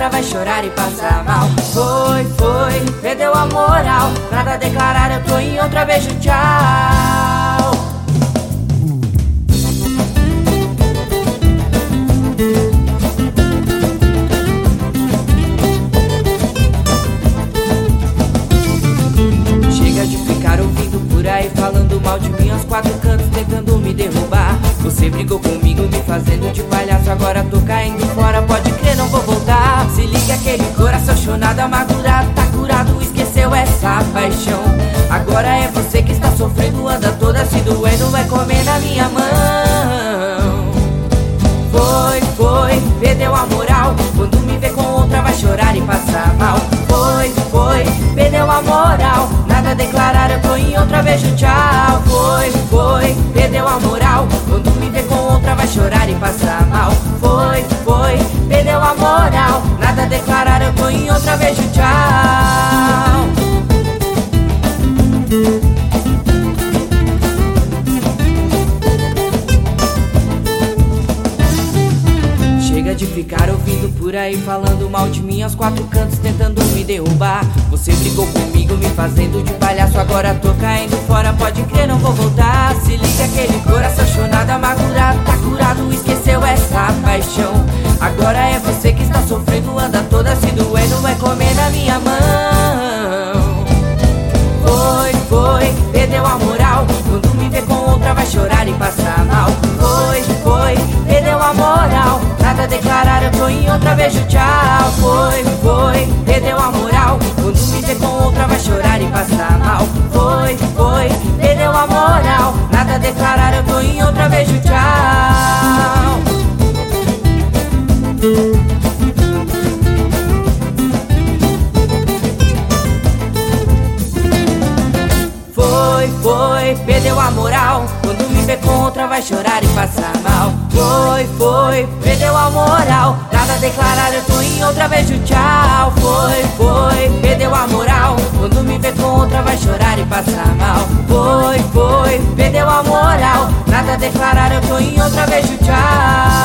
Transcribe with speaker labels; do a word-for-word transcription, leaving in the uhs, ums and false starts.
Speaker 1: outra vai chorar e passar mal. Foi, foi, perdeu a moral, nada a declarar, eu tô em outra, beijo, tchau. Chega de ficar ouvindo por aí, falando mal de mim aos quatro cantos, tentando me derrubar. Você brigou comigo, me fazendo de palhaço, agora tô caindo fora, pode crer, não vou voltar. Se liga, aquele coração chonado, amargurado, tá curado, esqueceu essa paixão. Agora é você que está sofrendo, anda toda se doendo, vai comer na minha mão. Foi, foi, perdeu a moral, quando me vê com outra vai chorar e passar mal. Foi, foi, perdeu a moral, nada a declarar, eu tô em outra, beijo, tchau. Foi, foi, perdeu a moral, quando me vê com outra vai chorar e passar mal. Foi, foi, perdeu a moral, nada a declarar, eu tô em outra, beijo, tchau. Chega de ficar ouvindo por aí, falando mal de mim aos quatro cantos, tentando me derrubar. Você brigou comigo, me fazendo de palhaço, agora tô caindo fora, pode crer, não vou voltar. Se liga, aquele coração chonado, amargurado, tá curado, esqueceu essa paixão. Agora é você que está sofrendo, anda toda se doendo, vai comer na minha mão. Foi, foi, perdeu a moral, quando me vê com outra vai chorar e passar mal. Foi, foi, perdeu a moral, nada a declarar, eu tô em outra, beijo, tchau. Foi, foi, perdeu a moral, quando me vê com outra vai chorar e passar mal. Foi, foi, perdeu a moral, nada a declarar, eu tô em outra, beijo, tchau. Foi, foi, perdeu a moral, quando me vê com outra vai chorar e passar mal. Foi, foi, perdeu a moral, nada a declarar, eu tô em outra, beijo, tchau. Foi, foi, perdeu a moral, quando me vê com outra vai chorar e passar mal. Foi, foi, perdeu a moral, nada a declarar, eu tô em outra, beijo, tchau.